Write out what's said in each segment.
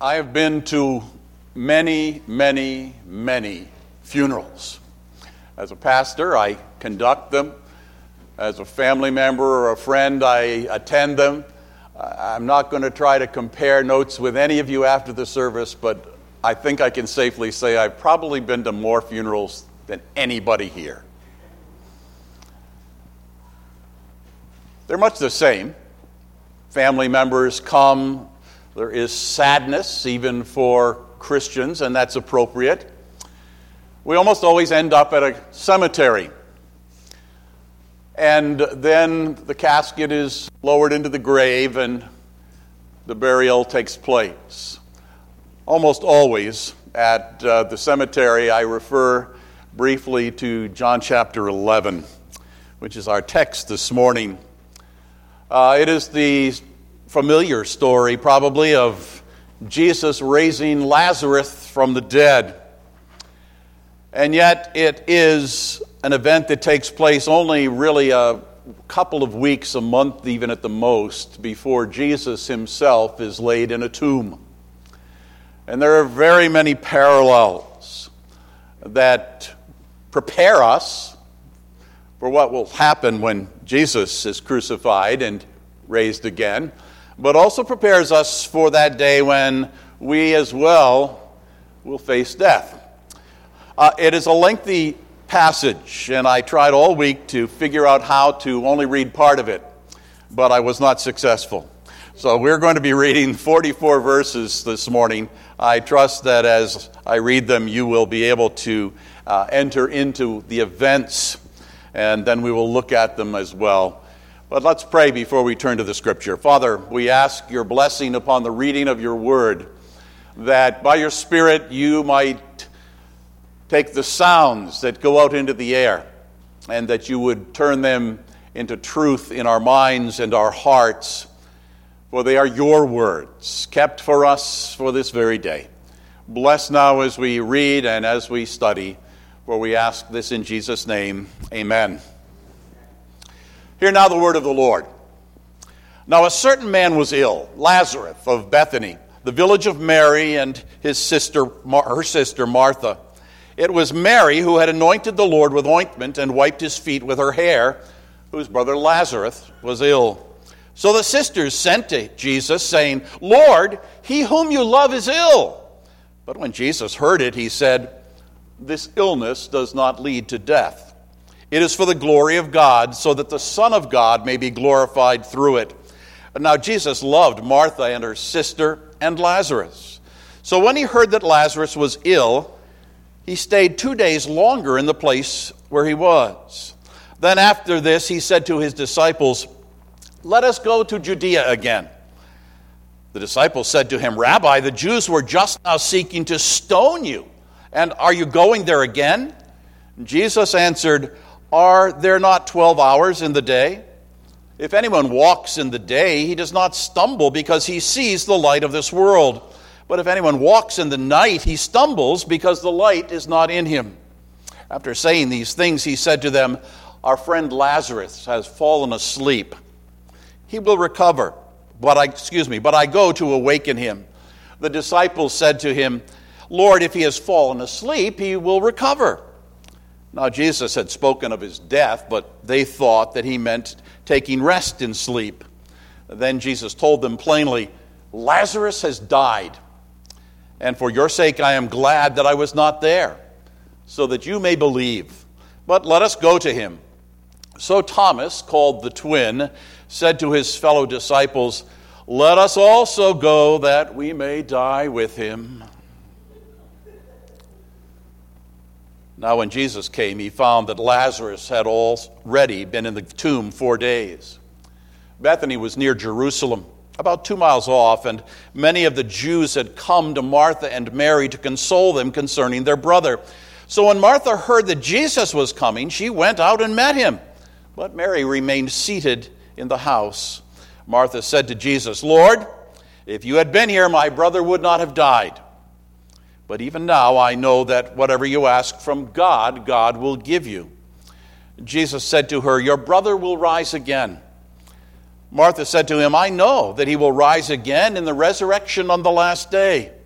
I have been to many, many, many funerals. As a pastor, I conduct them. As a family member or a friend, I attend them. I'm not going to try to compare notes with any of you after the service, but I think I can safely say I've probably been to more funerals than anybody here. They're much the same. Family members come. There is sadness, even for Christians, and that's appropriate. We almost always end up at a cemetery. And then the casket is lowered into the grave and the burial takes place. Almost always at the cemetery, I refer briefly to John chapter 11, which is our text this morning. It is the familiar story, probably, of Jesus raising Lazarus from the dead. And yet it is an event that takes place only really a couple of weeks, a month even at the most, before Jesus himself is laid in a tomb. And there are very many parallels that prepare us for what will happen when Jesus is crucified and raised again, but also prepares us for that day when we as well will face death. It is a lengthy passage, and I tried all week to figure out how to only read part of it, but I was not successful. So we're going to be reading 44 verses this morning. I trust that as I read them, you will be able to enter into the events, and then we will look at them as well. But let's pray before we turn to the Scripture. Father, we ask your blessing upon the reading of your word, that by your Spirit you might take the sounds that go out into the air, and that you would turn them into truth in our minds and our hearts, for they are your words, kept for us for this very day. Bless now as we read and as we study, for we ask this in Jesus' name. Amen. Hear now the word of the Lord. Now a certain man was ill, Lazarus of Bethany, the village of Mary and her sister Martha. It was Mary who had anointed the Lord with ointment and wiped his feet with her hair, whose brother Lazarus was ill. So the sisters sent to Jesus, saying, "Lord, he whom you love is ill." But when Jesus heard it, he said, "This illness does not lead to death. It is for the glory of God, so that the Son of God may be glorified through it." Now Jesus loved Martha and her sister and Lazarus. So when he heard that Lazarus was ill, he stayed 2 days longer in the place where he was. Then after this he said to his disciples, "Let us go to Judea again." The disciples said to him, "Rabbi, the Jews were just now seeking to stone you, and are you going there again?" Jesus answered, "Are there not 12 hours in the day? If anyone walks in the day, he does not stumble because he sees the light of this world. But if anyone walks in the night, he stumbles because the light is not in him." After saying these things, he said to them, "Our friend Lazarus has fallen asleep. He will recover, but I go to awaken him." The disciples said to him, "Lord, if he has fallen asleep, he will recover." Now Jesus had spoken of his death, but they thought that he meant taking rest in sleep. Then Jesus told them plainly, "Lazarus has died, and for your sake I am glad that I was not there, so that you may believe. But let us go to him." So Thomas, called the twin, said to his fellow disciples, "Let us also go, that we may die with him." Now when Jesus came, he found that Lazarus had already been in the tomb 4 days. Bethany was near Jerusalem, about 2 miles off, and many of the Jews had come to Martha and Mary to console them concerning their brother. So when Martha heard that Jesus was coming, she went out and met him. But Mary remained seated in the house. Martha said to Jesus, "Lord, if you had been here, my brother would not have died. But even now I know that whatever you ask from God, God will give you." Jesus said to her, "Your brother will rise again." Martha said to him, "I know that he will rise again in the resurrection on the last day."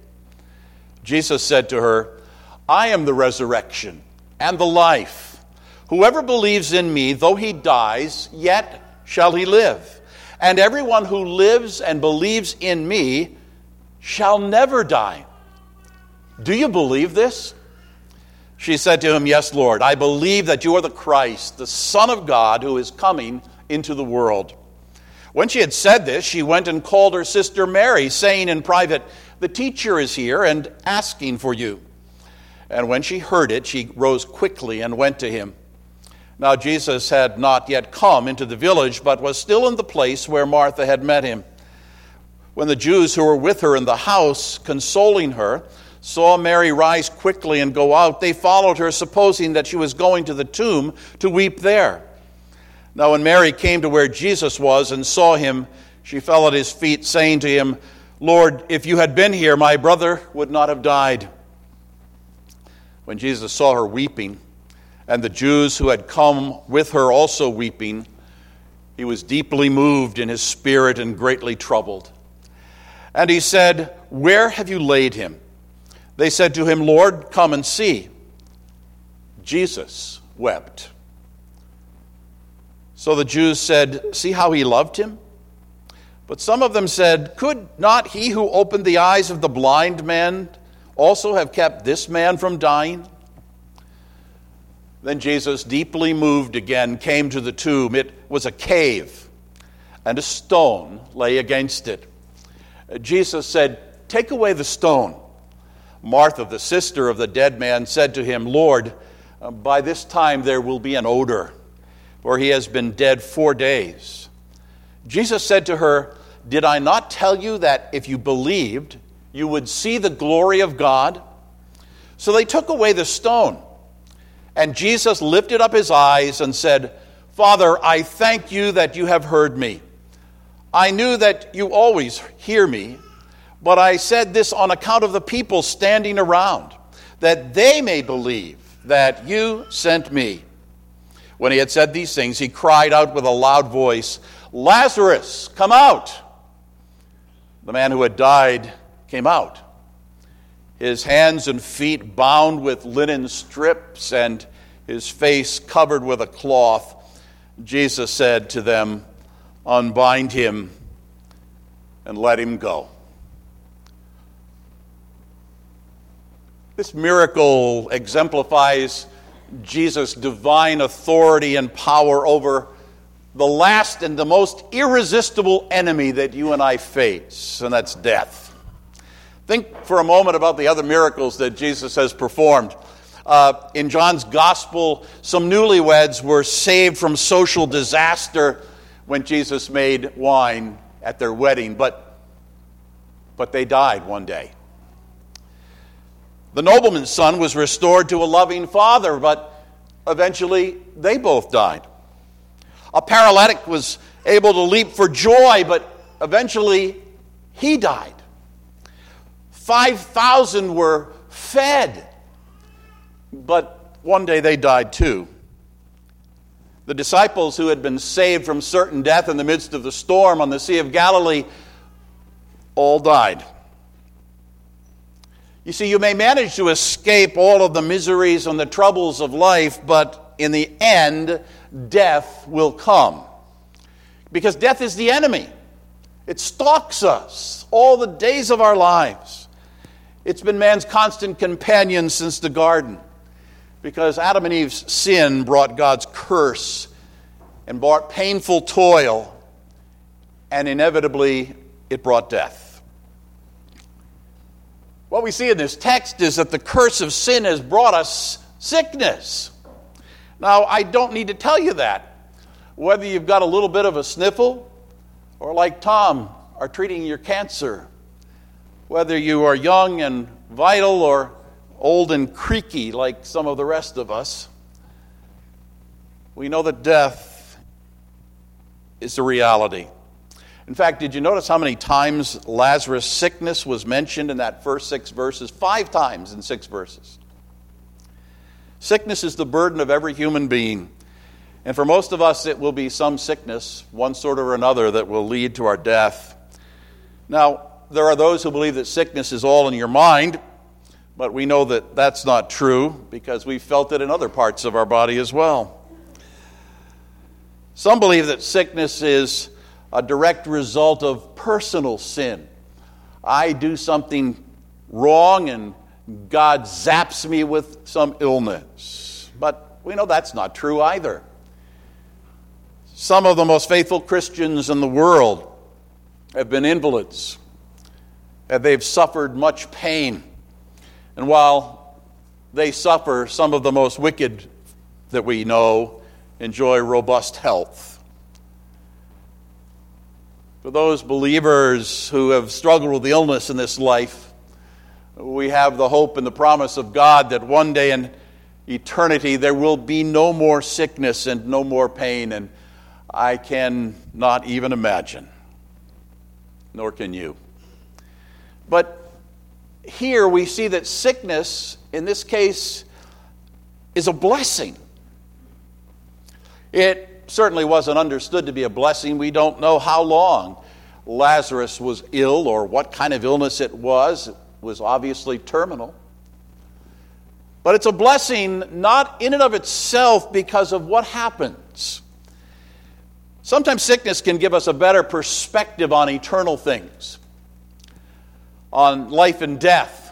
Jesus said to her, I am the resurrection and the life. Whoever believes in me, though he dies, yet shall he live. And everyone who lives and believes in me shall never die. Do you believe this? She said to him, Yes, Lord, I believe that you are the Christ, the Son of God, who is coming into the world. When she had said this, she went and called her sister Mary, saying in private, The teacher is here and asking for you. And when she heard it, she rose quickly and went to him. Now Jesus had not yet come into the village, but was still in the place where Martha had met him. When the Jews who were with her in the house, consoling her, saw Mary rise quickly and go out, they followed her, supposing that she was going to the tomb to weep there. Now when Mary came to where Jesus was and saw him, she fell at his feet, saying to him, Lord, if you had been here, my brother would not have died. When Jesus saw her weeping, and the Jews who had come with her also weeping, he was deeply moved in his spirit and greatly troubled. And he said, Where have you laid him? They said to him, Lord, come and see. Jesus wept. So the Jews said, See how he loved him? But some of them said, Could not he who opened the eyes of the blind man also have kept this man from dying? Then Jesus, deeply moved again, came to the tomb. It was a cave, and a stone lay against it. Jesus said, Take away the stone. Martha, the sister of the dead man, said to him, Lord, by this time there will be an odor, for he has been dead 4 days. Jesus said to her, Did I not tell you that if you believed, you would see the glory of God? So they took away the stone. And Jesus lifted up his eyes and said, Father, I thank you that you have heard me. I knew that you always hear me, but I said this on account of the people standing around, that they may believe that you sent me. When he had said these things, he cried out with a loud voice, Lazarus, come out! The man who had died came out, his hands and feet bound with linen strips and his face covered with a cloth. Jesus said to them, Unbind him and let him go. This miracle exemplifies Jesus' divine authority and power over the last and the most irresistible enemy that you and I face, and that's death. Think for a moment about the other miracles that Jesus has performed. In John's Gospel, some newlyweds were saved from social disaster when Jesus made wine at their wedding, but they died one day. The nobleman's son was restored to a loving father, but eventually they both died. A paralytic was able to leap for joy, but eventually he died. 5,000 were fed, but one day they died too. The disciples who had been saved from certain death in the midst of the storm on the Sea of Galilee all died. You see, you may manage to escape all of the miseries and the troubles of life, but in the end, death will come. Because death is the enemy. It stalks us all the days of our lives. It's been man's constant companion since the garden, because Adam and Eve's sin brought God's curse and brought painful toil, and inevitably it brought death. What we see in this text is that the curse of sin has brought us sickness. Now, I don't need to tell you that. Whether you've got a little bit of a sniffle, or like Tom, are treating your cancer, whether you are young and vital or old and creaky like some of the rest of us, we know that death is a reality. In fact, did you notice how many times Lazarus' sickness was mentioned in that first 6 verses? 5 times in 6 verses. Sickness is the burden of every human being. And for most of us, it will be some sickness, one sort or another, that will lead to our death. Now, there are those who believe that sickness is all in your mind, But we know that that's not true because we felt it in other parts of our body as well. Some believe that sickness is a direct result of personal sin. I do something wrong and God zaps me with some illness. But we know that's not true either. Some of the most faithful Christians in the world have been invalids, and they've suffered much pain. And while they suffer, some of the most wicked that we know enjoy robust health. For those believers who have struggled with illness in this life, we have the hope and the promise of God that one day in eternity there will be no more sickness and no more pain, and I can not even imagine, nor can you. But here we see that sickness, in this case, is a blessing. It certainly wasn't understood to be a blessing. We don't know how long Lazarus was ill or what kind of illness it was. It was obviously terminal. But it's a blessing not in and of itself because of what happens. Sometimes sickness can give us a better perspective on eternal things, on life and death,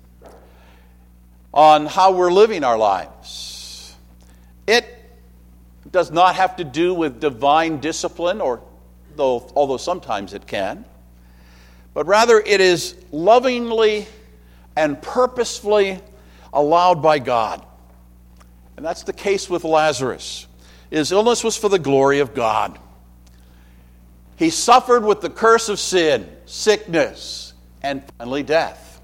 on how we're living our lives. It does not have to do with divine discipline, although sometimes it can, but rather it is lovingly and purposefully allowed by God. And that's the case with Lazarus. His illness was for the glory of God. He suffered with the curse of sin, sickness, and finally death.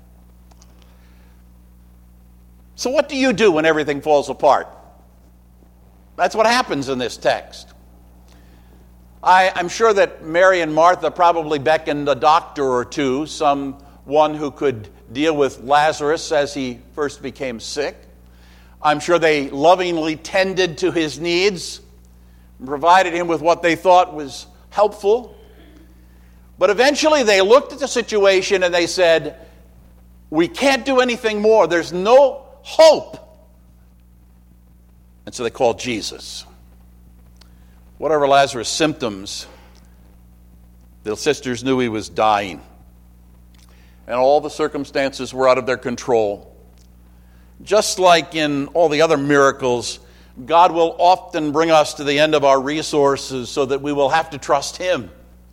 So what do you do when everything falls apart? That's what happens in this text. I'm sure that Mary and Martha probably beckoned a doctor or two, someone who could deal with Lazarus as he first became sick. I'm sure they lovingly tended to his needs and provided him with what they thought was helpful. But eventually they looked at the situation and they said, we can't do anything more. There's no hope. And so they called Jesus. Whatever Lazarus' symptoms, the sisters knew he was dying. And all the circumstances were out of their control. Just like in all the other miracles, God will often bring us to the end of our resources so that we will have to trust Him.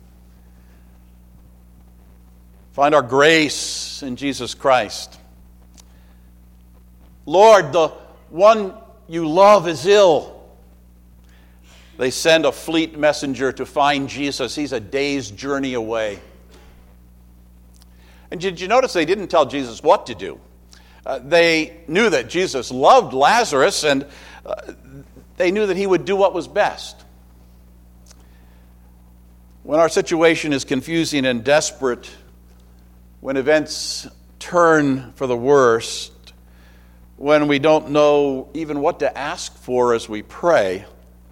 Find our grace in Jesus Christ. Lord, the one you love is ill. They send a fleet messenger to find Jesus. He's a day's journey away. And did you notice they didn't tell Jesus what to do? They knew that Jesus loved Lazarus, and they knew that he would do what was best. When our situation is confusing and desperate, when events turn for the worst, when we don't know even what to ask for as we pray,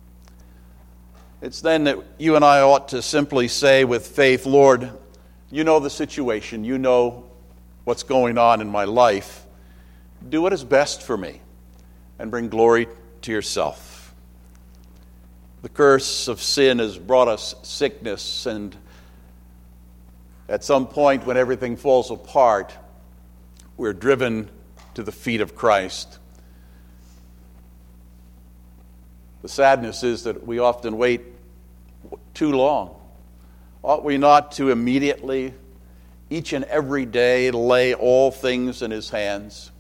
it's then that you and I ought to simply say with faith, Lord, you know the situation. You know what's going on in my life. Do what is best for me and bring glory to yourself. The curse of sin has brought us sickness, and at some point when everything falls apart, we're driven to the feet of Christ. The sadness is that we often wait too long. Ought we not to immediately, each and every day, lay all things in His hands?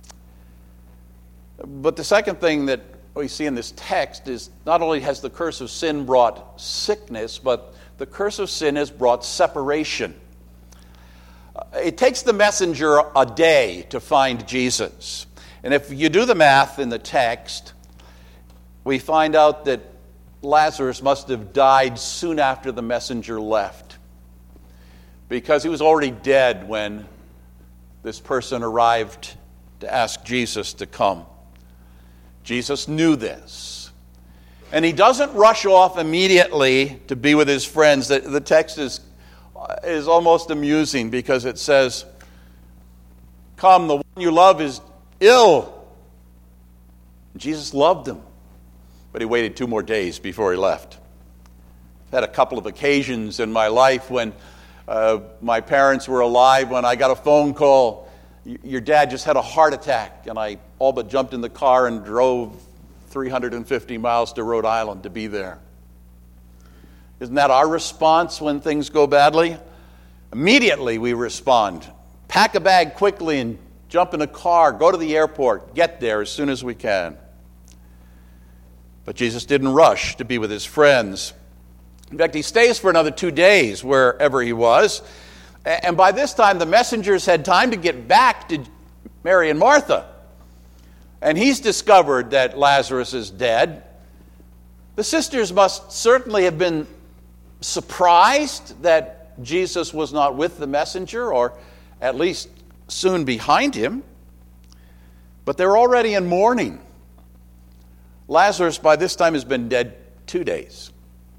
But the second thing that we see in this text is not only has the curse of sin brought sickness, but the curse of sin has brought separation. It takes the messenger a day to find Jesus. And if you do the math in the text, we find out that Lazarus must have died soon after the messenger left, because he was already dead when this person arrived to ask Jesus to come. Jesus knew this. And he doesn't rush off immediately to be with his friends. The text is almost amusing because it says, "Come, the you love is ill. Jesus loved him, but he waited 2 more days before he left. I've had a couple of occasions in my life when my parents were alive, when I got a phone call, your dad just had a heart attack, and I all but jumped in the car and drove 350 miles to Rhode Island to be there. Isn't that our response when things go badly? Immediately we respond. Pack a bag quickly and jump in a car, go to the airport, get there as soon as we can. But Jesus didn't rush to be with his friends. In fact, he stays for another 2 days wherever he was. And by this time, the messengers had time to get back to Mary and Martha. And he's discovered that Lazarus is dead. The sisters must certainly have been surprised that Jesus was not with the messenger, or at least soon behind him. But they're already in mourning. Lazarus, by this time, has been dead 2 days.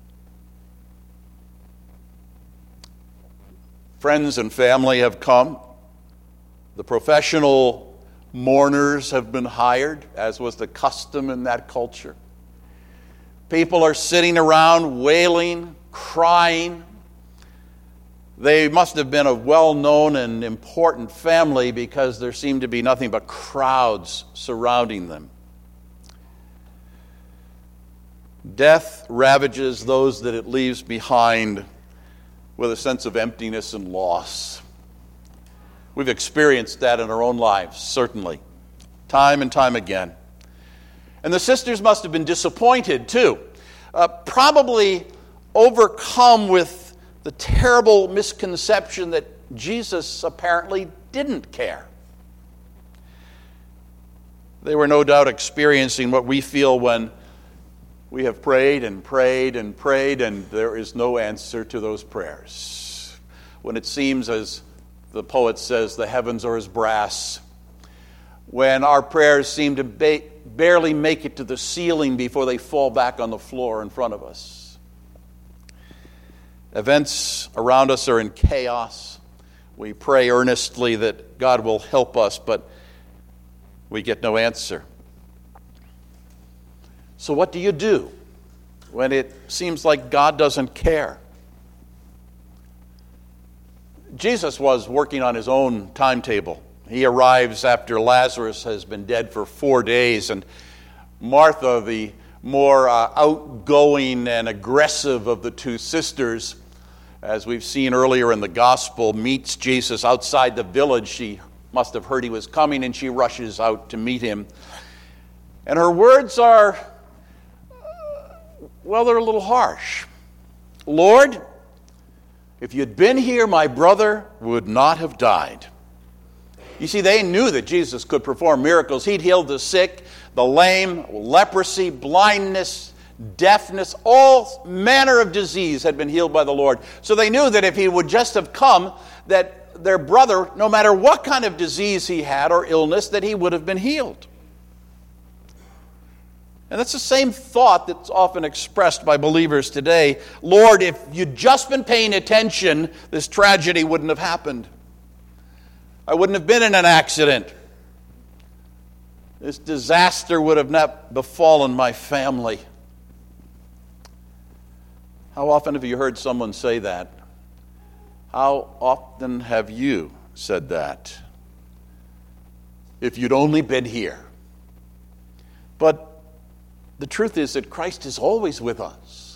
Friends and family have come. The professional mourners have been hired, as was the custom in that culture. People are sitting around wailing, crying. They must have been a well-known and important family because there seemed to be nothing but crowds surrounding them. Death ravages those that it leaves behind with a sense of emptiness and loss. We've experienced that in our own lives, certainly, time and time again. And the sisters must have been disappointed, too, probably overcome with the terrible misconception that Jesus apparently didn't care. They were no doubt experiencing what we feel when we have prayed and prayed and prayed, and there is no answer to those prayers. When it seems, as the poet says, the heavens are as brass. When our prayers seem to barely make it to the ceiling before they fall back on the floor in front of us. Events around us are in chaos. We pray earnestly that God will help us, but we get no answer. So what do you do when it seems like God doesn't care? Jesus was working on his own timetable. He arrives after Lazarus has been dead for 4 days, and Martha, the more outgoing and aggressive of the two sisters, as we've seen earlier in the gospel, meets Jesus outside the village. She must have heard he was coming, and she rushes out to meet him. And her words are, well, they're a little harsh. Lord, if you'd been here, my brother would not have died. You see, they knew that Jesus could perform miracles. He'd healed the sick, the lame, leprosy, blindness, deafness, all manner of disease had been healed by the Lord. So they knew that if he would just have come, that their brother, no matter what kind of disease he had or illness, that he would have been healed. And that's the same thought that's often expressed by believers today. Lord, if you'd just been paying attention, this tragedy wouldn't have happened. I wouldn't have been in an accident. This disaster would have not befallen my family. How often have you heard someone say that? How often have you said that? If you'd only been here. But the truth is that Christ is always with us.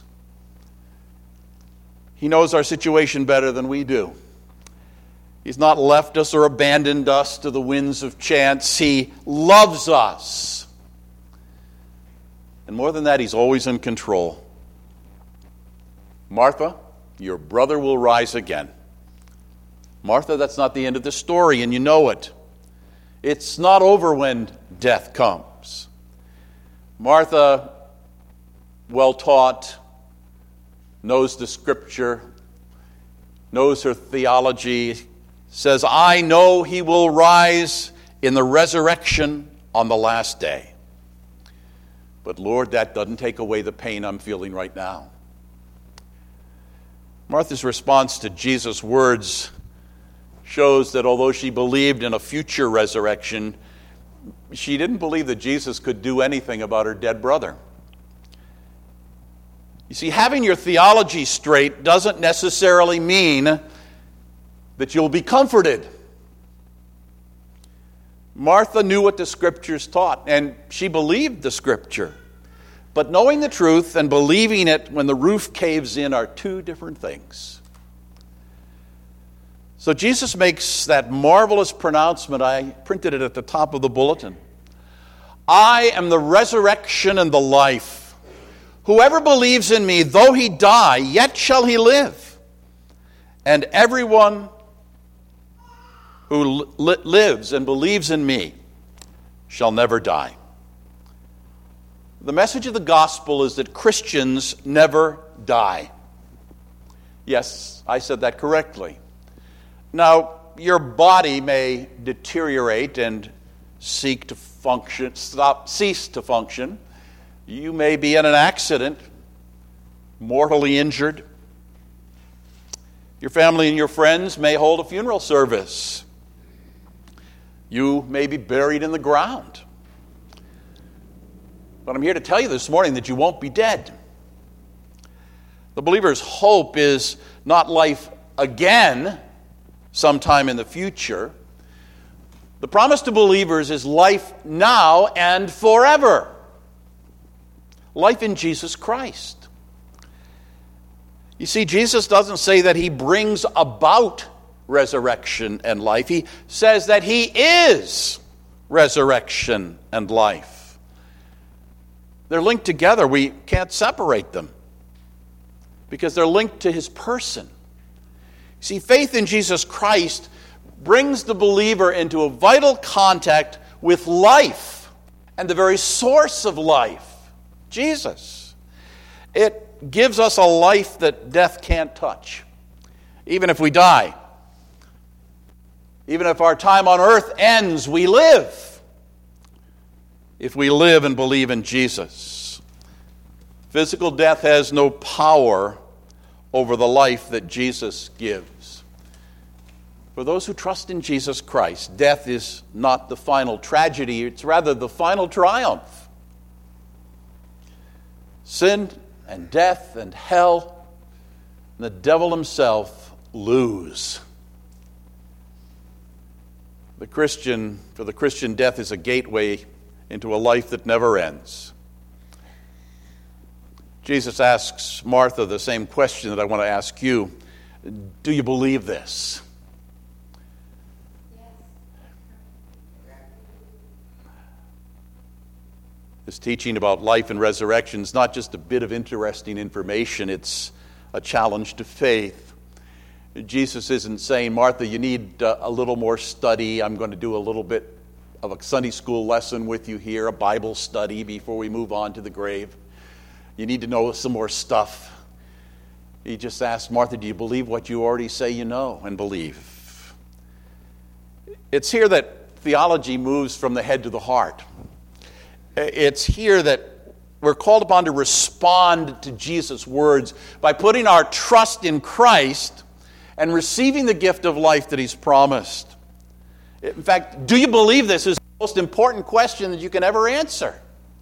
He knows our situation better than we do. He's not left us or abandoned us to the winds of chance. He loves us. And more than that, he's always in control. Martha, your brother will rise again. Martha, that's not the end of the story, and you know it. It's not over when death comes. Martha, well taught, knows the scripture, knows her theology, says, I know he will rise in the resurrection on the last day. But Lord, that doesn't take away the pain I'm feeling right now. Martha's response to Jesus' words shows that although she believed in a future resurrection, she didn't believe that Jesus could do anything about her dead brother. You see, having your theology straight doesn't necessarily mean that you'll be comforted. Martha knew what the Scriptures taught, and she believed the Scripture. But knowing the truth and believing it when the roof caves in are two different things. So Jesus makes that marvelous pronouncement. I printed it at the top of the bulletin. I am the resurrection and the life. Whoever believes in me, though he die, yet shall he live. And everyone who lives and believes in me shall never die. The message of the gospel is that Christians never die. Yes, I said that correctly. Now, your body may deteriorate and cease to function. You may be in an accident, mortally injured. Your family and your friends may hold a funeral service. You may be buried in the ground. But I'm here to tell you this morning that you won't be dead. The believer's hope is not life again sometime in the future. The promise to believers is life now and forever. Life in Jesus Christ. You see, Jesus doesn't say that he brings about resurrection and life. He says that he is resurrection and life. They're linked together. We can't separate them because they're linked to his person. See, faith in Jesus Christ brings the believer into a vital contact with life and the very source of life, Jesus. It gives us a life that death can't touch, even if we die. Even if our time on earth ends, we live. If we live and believe in Jesus. Physical death has no power over the life that Jesus gives. For those who trust in Jesus Christ, death is not the final tragedy, it's rather the final triumph. Sin and death and hell and the devil himself lose. For the Christian, death is a gateway into a life that never ends. Jesus asks Martha the same question that I want to ask you. Do you believe this? This teaching about life and resurrection is not just a bit of interesting information, it's a challenge to faith. Jesus isn't saying, Martha, you need a little more study. I'm going to do a little bit of a Sunday school lesson with you here, a Bible study before we move on to the grave. You need to know some more stuff. He just asked, Martha, do you believe what you already say you know and believe? It's here that theology moves from the head to the heart. It's here that we're called upon to respond to Jesus' words by putting our trust in Christ and receiving the gift of life that he's promised. In fact, do you believe this is the most important question that you can ever answer?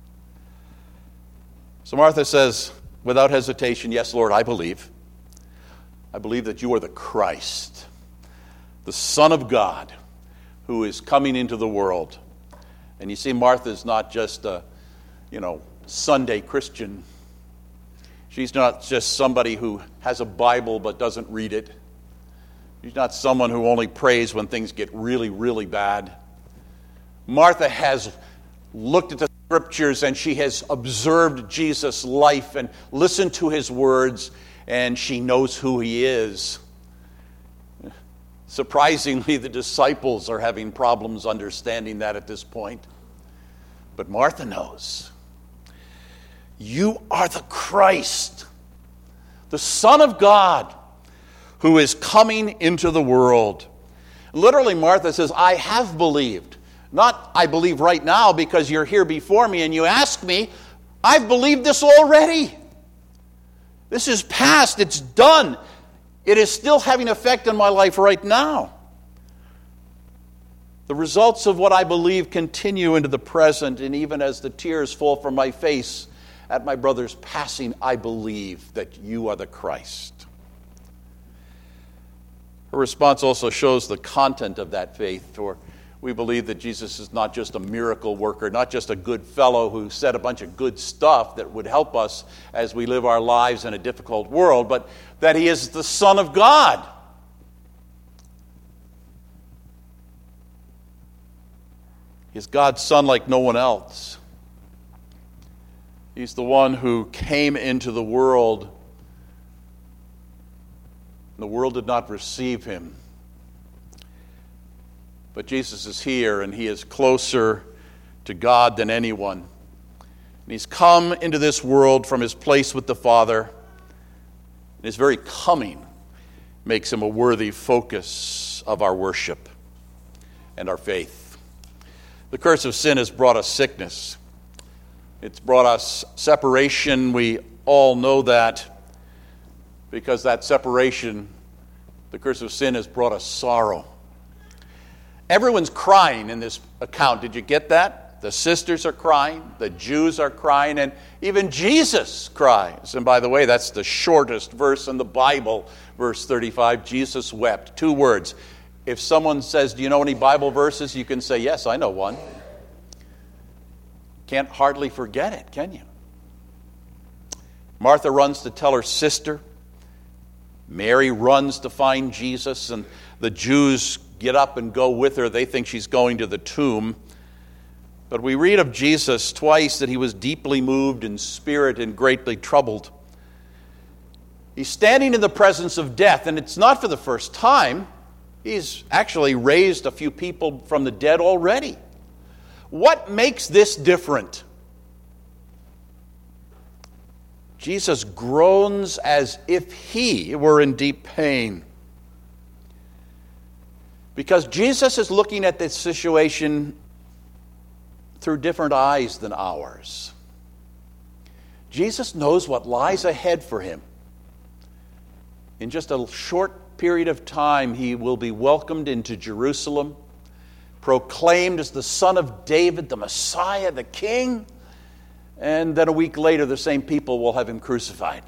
So Martha says, without hesitation, yes, Lord, I believe. I believe that you are the Christ, the Son of God, who is coming into the world. And you see, Martha is not just a, Sunday Christian. She's not just somebody who has a Bible but doesn't read it. She's not someone who only prays when things get really, really bad. Martha has looked at the Scriptures and she has observed Jesus' life and listened to his words, and she knows who he is. Surprisingly, the disciples are having problems understanding that at this point. But Martha knows. You are the Christ, the Son of God, who is coming into the world. Literally, Martha says, I have believed. Not, I believe right now because you're here before me and you ask me. I've believed this already. This is past. It's done. It is still having effect on my life right now. The results of what I believe continue into the present, and even as the tears fall from my face at my brother's passing, I believe that you are the Christ. Her response also shows the content of that faith, for we believe that Jesus is not just a miracle worker, not just a good fellow who said a bunch of good stuff that would help us as we live our lives in a difficult world, but that he is the Son of God. He's God's Son like no one else. He's the one who came into the world. The world did not receive him. But Jesus is here, and he is closer to God than anyone. And he's come into this world from his place with the Father. And his very coming makes him a worthy focus of our worship and our faith. The curse of sin has brought us sickness. It's brought us separation. We all know that, because that separation, the curse of sin, has brought us sorrow. Everyone's crying in this account. Did you get that? The sisters are crying, the Jews are crying, and even Jesus cries. And by the way, that's the shortest verse in the Bible, verse 35. Jesus wept. 2 words. If someone says, do you know any Bible verses? You can say, yes, I know one. Can't hardly forget it, can you? Martha runs to tell her sister. Mary runs to find Jesus, and the Jews get up and go with her. They think she's going to the tomb. But we read of Jesus twice that he was deeply moved in spirit and greatly troubled. He's standing in the presence of death, and it's not for the first time. He's actually raised a few people from the dead already. What makes this different? Jesus groans as if he were in deep pain. Because Jesus is looking at this situation through different eyes than ours. Jesus knows what lies ahead for him. In just a short period of time, he will be welcomed into Jerusalem, proclaimed as the Son of David, the Messiah, the King, and then a week later, the same people will have him crucified.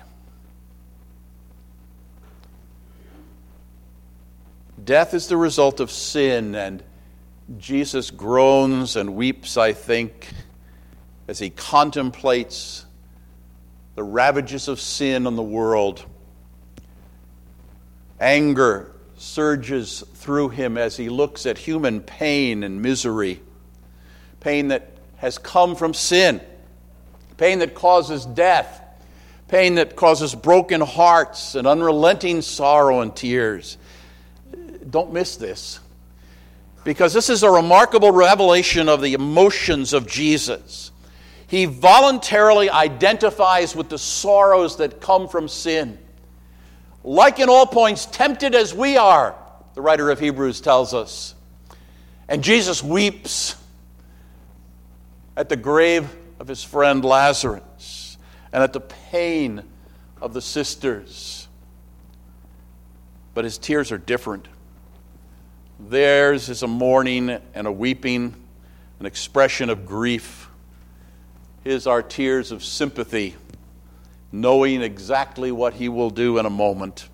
Death is the result of sin, and Jesus groans and weeps, I think, as he contemplates the ravages of sin on the world. Anger surges through him as he looks at human pain and misery. Pain that has come from sin. Pain that causes death. Pain that causes broken hearts and unrelenting sorrow and tears. Don't miss this, because this is a remarkable revelation of the emotions of Jesus. He voluntarily identifies with the sorrows that come from sin. Like in all points, tempted as we are, the writer of Hebrews tells us. And Jesus weeps at the grave of his friend Lazarus and at the pain of the sisters. But his tears are different. Theirs is a mourning and a weeping, an expression of grief. His are tears of sympathy, knowing exactly what he will do in a moment.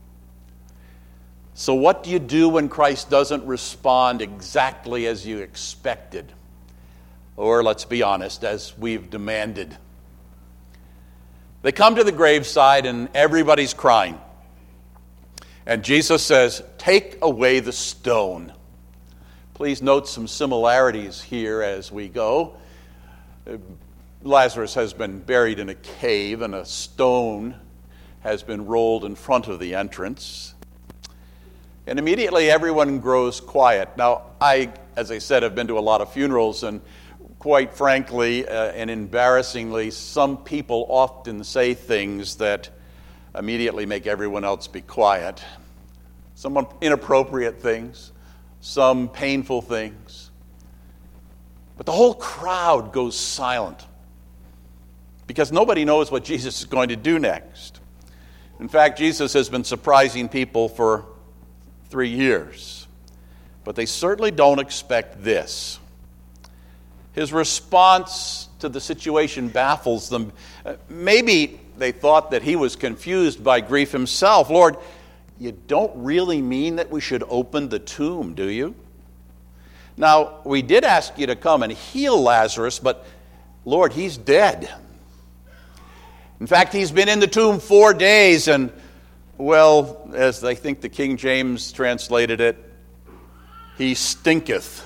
So what do you do when Christ doesn't respond exactly as you expected? Or, let's be honest, as we've demanded. They come to the graveside and everybody's crying. And Jesus says, "Take away the stone." Please note some similarities here as we go. Lazarus has been buried in a cave, and a stone has been rolled in front of the entrance. And immediately everyone grows quiet. Now, I, as I said, have been to a lot of funerals, and quite frankly and embarrassingly, some people often say things that immediately make everyone else be quiet. Some inappropriate things, some painful things. But the whole crowd goes silent, because nobody knows what Jesus is going to do next. In fact, Jesus has been surprising people for 3 years. but they certainly don't expect this. His response to the situation baffles them. Maybe they thought that he was confused by grief himself. Lord, you don't really mean that we should open the tomb, do you? Now, we did ask you to come and heal Lazarus, but Lord, he's dead. In fact, he's been in the tomb 4 days, and, well, as I think the King James translated it, he stinketh.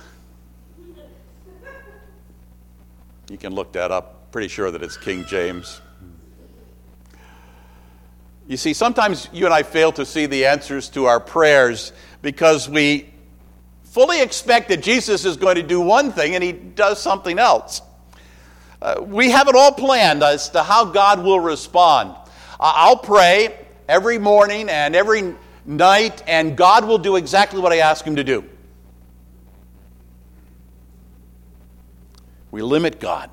You can look that up. Pretty sure that it's King James. You see, sometimes you and I fail to see the answers to our prayers because we fully expect that Jesus is going to do one thing and he does something else. We have it all planned as to how God will respond. I'll pray every morning and every night, and God will do exactly what I ask him to do. We limit God.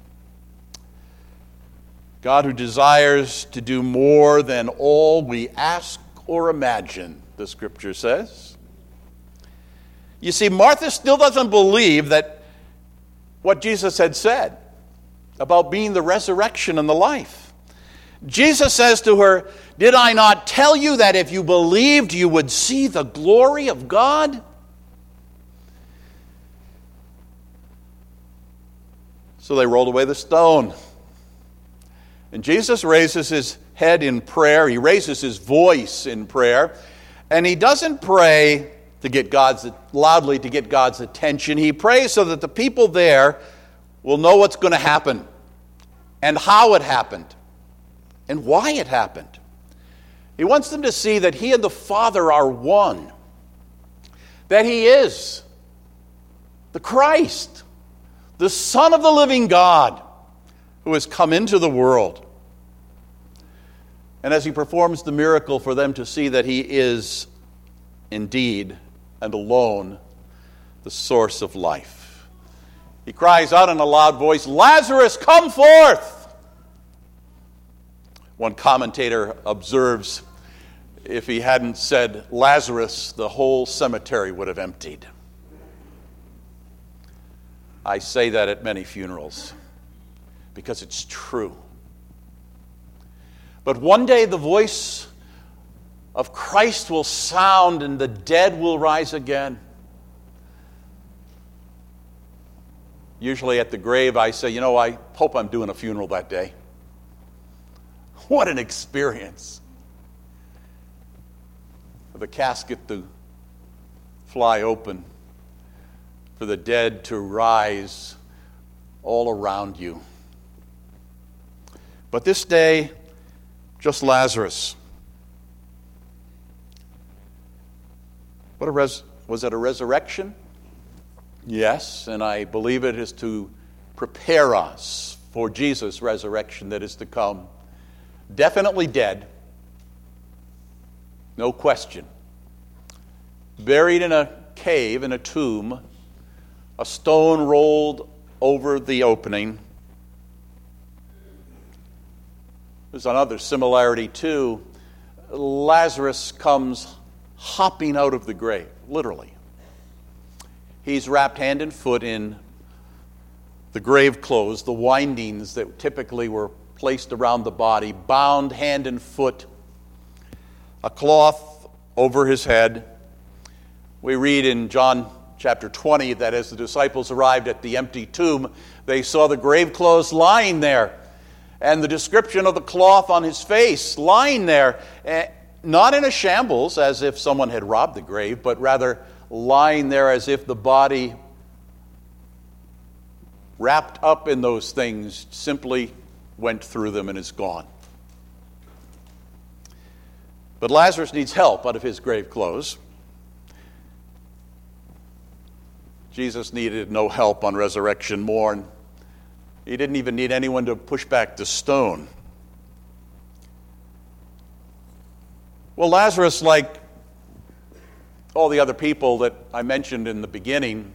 God who desires to do more than all we ask or imagine, the Scripture says. You see, Martha still doesn't believe that what Jesus had said about being the resurrection and the life. Jesus says to her, "Did I not tell you that if you believed, you would see the glory of God?" So they rolled away the stone. And Jesus raises his head in prayer. He raises his voice in prayer. And he doesn't pray to get loudly to get God's attention. He prays so that the people there will know what's going to happen and how it happened and why it happened. He wants them to see that he and the Father are one, that he is the Christ, the Son of the living God, who has come into the world. And as he performs the miracle, for them to see that he is indeed and alone the source of life. He cries out in a loud voice, "Lazarus, come forth!" One commentator observes, if he hadn't said Lazarus, the whole cemetery would have emptied. I say that at many funerals because it's true. But one day the voice of Christ will sound and the dead will rise again. Usually at the grave I say, I hope I'm doing a funeral that day. What an experience. For the casket to fly open, for the dead to rise all around you. But this day, just Lazarus. Was it a resurrection? Yes, and I believe it is to prepare us for Jesus' resurrection that is to come. Definitely dead. No question. Buried in a cave, in a tomb, a stone rolled over the opening. There's another similarity too. Lazarus comes hopping out of the grave, literally. He's wrapped hand and foot in the grave clothes, the windings that typically were placed around the body, bound hand and foot, a cloth over his head. We read in John chapter 20 that as the disciples arrived at the empty tomb, they saw the grave clothes lying there, and the description of the cloth on his face lying there, not in a shambles as if someone had robbed the grave, but rather lying there as if the body wrapped up in those things simply went through them and is gone. But Lazarus needs help out of his grave clothes. Jesus needed no help on resurrection morn. He didn't even need anyone to push back the stone. Well, Lazarus, like all the other people that I mentioned in the beginning,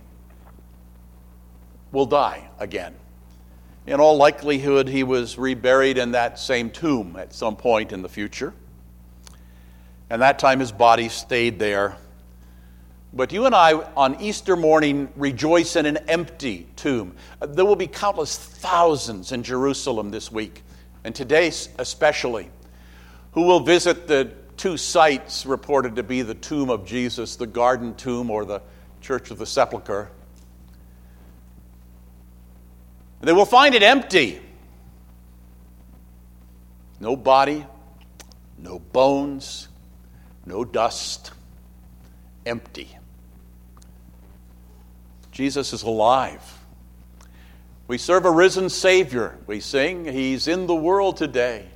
will die again. In all likelihood, he was reburied in that same tomb at some point in the future. And that time his body stayed there, But you and I, on Easter morning, rejoice in an empty tomb. There will be countless thousands in Jerusalem this week, and today especially, who will visit the two sites reported to be the tomb of Jesus, the Garden Tomb or the Church of the Sepulchre. They will find it empty. No body, no bones, no dust. Empty. Jesus is alive. We serve a risen Savior. We sing, He's in the world today.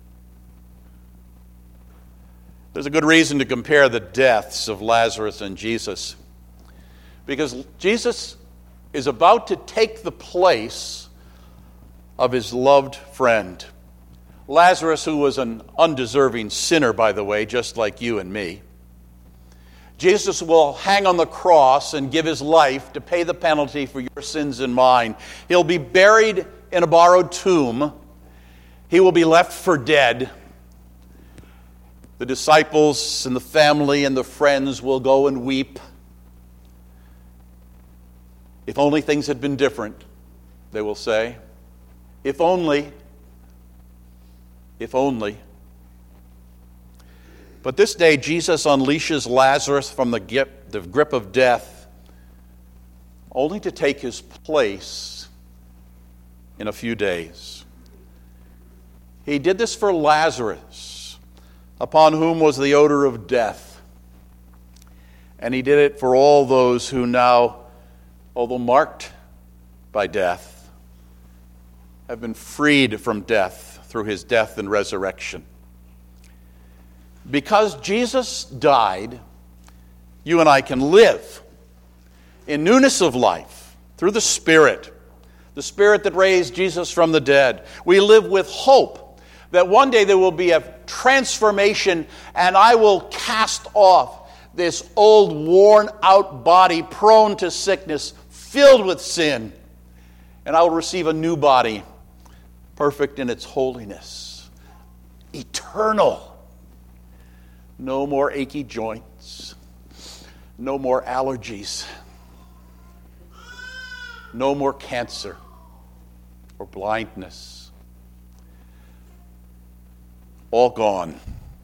There's a good reason to compare the deaths of Lazarus and Jesus, because Jesus is about to take the place of his loved friend. Lazarus, who was an undeserving sinner, by the way, just like you and me. Jesus will hang on the cross and give his life to pay the penalty for your sins and mine. He'll be buried in a borrowed tomb. He will be left for dead. The disciples and the family and the friends will go and weep. If only things had been different, they will say. If only. If only. But this day, Jesus unleashes Lazarus from the grip of death, only to take his place in a few days. He did this for Lazarus, upon whom was the odor of death. And he did it for all those who now, although marked by death, have been freed from death through his death and resurrection. Because Jesus died, you and I can live in newness of life through the Spirit that raised Jesus from the dead. We live with hope that one day there will be a transformation and I will cast off this old, worn-out body prone to sickness, filled with sin, and I will receive a new body, perfect in its holiness, eternal. No more achy joints. No more allergies. No more cancer or blindness. All gone.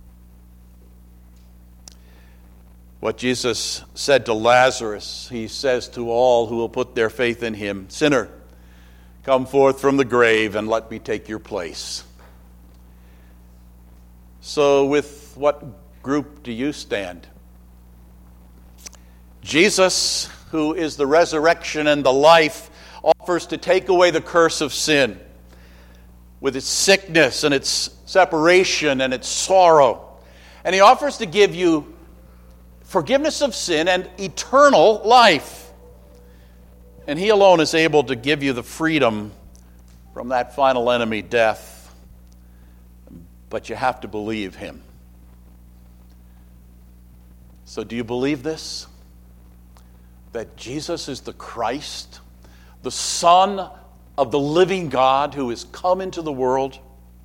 What Jesus said to Lazarus, he says to all who will put their faith in him, "Sinner, come forth from the grave and let me take your place." So with what group do you stand? Jesus, who is the resurrection and the life, offers to take away the curse of sin with its sickness and its separation and its sorrow. And he offers to give you forgiveness of sin and eternal life. And he alone is able to give you the freedom from that final enemy, death. But you have to believe him. So do you believe this? That Jesus is the Christ, the Son of the living God who has come into the world?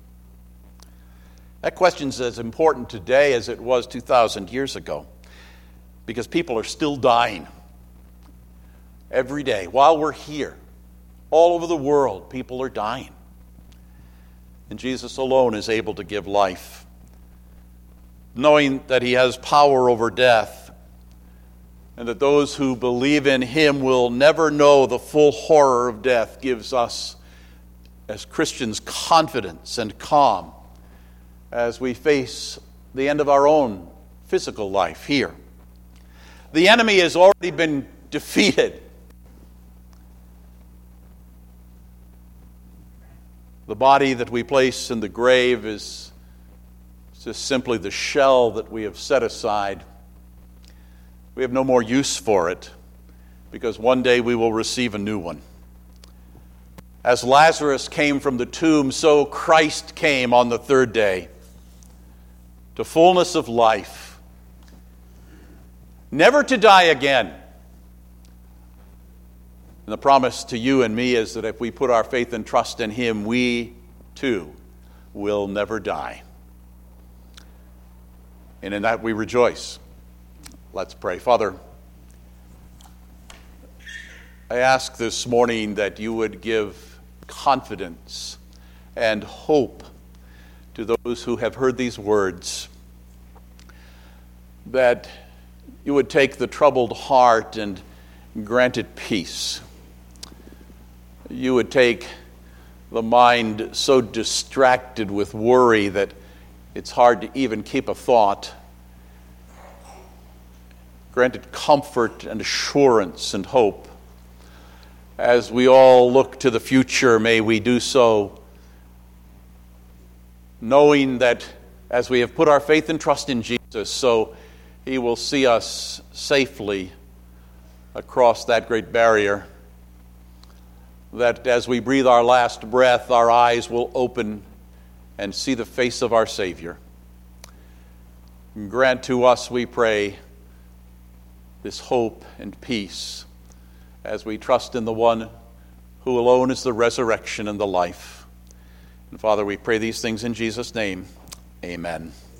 That question is as important today as it was 2,000 years ago, because people are still dying every day. While we're here, all over the world, people are dying. And Jesus alone is able to give life. Knowing that he has power over death, and that those who believe in him will never know the full horror of death, gives us, as Christians, confidence and calm as we face the end of our own physical life here. The enemy has already been defeated. The body that we place in the grave is just simply the shell that we have set aside. We have no more use for it, because one day we will receive a new one. As Lazarus came from the tomb, so Christ came on the third day to fullness of life, never to die again. And the promise to you and me is that if we put our faith and trust in him, we too will never die. And in that we rejoice. Let's pray. Father, I ask this morning that you would give confidence and hope to those who have heard these words, that you would take the troubled heart and grant it peace. You would take the mind so distracted with worry that it's hard to even keep a thought. Grant it comfort and assurance and hope. As we all look to the future, may we do so knowing that as we have put our faith and trust in Jesus, so He will see us safely across that great barrier. That as we breathe our last breath, our eyes will open and see the face of our Savior. Grant to us, we pray, this hope and peace as we trust in the one who alone is the resurrection and the life. And Father, we pray these things in Jesus' name. Amen.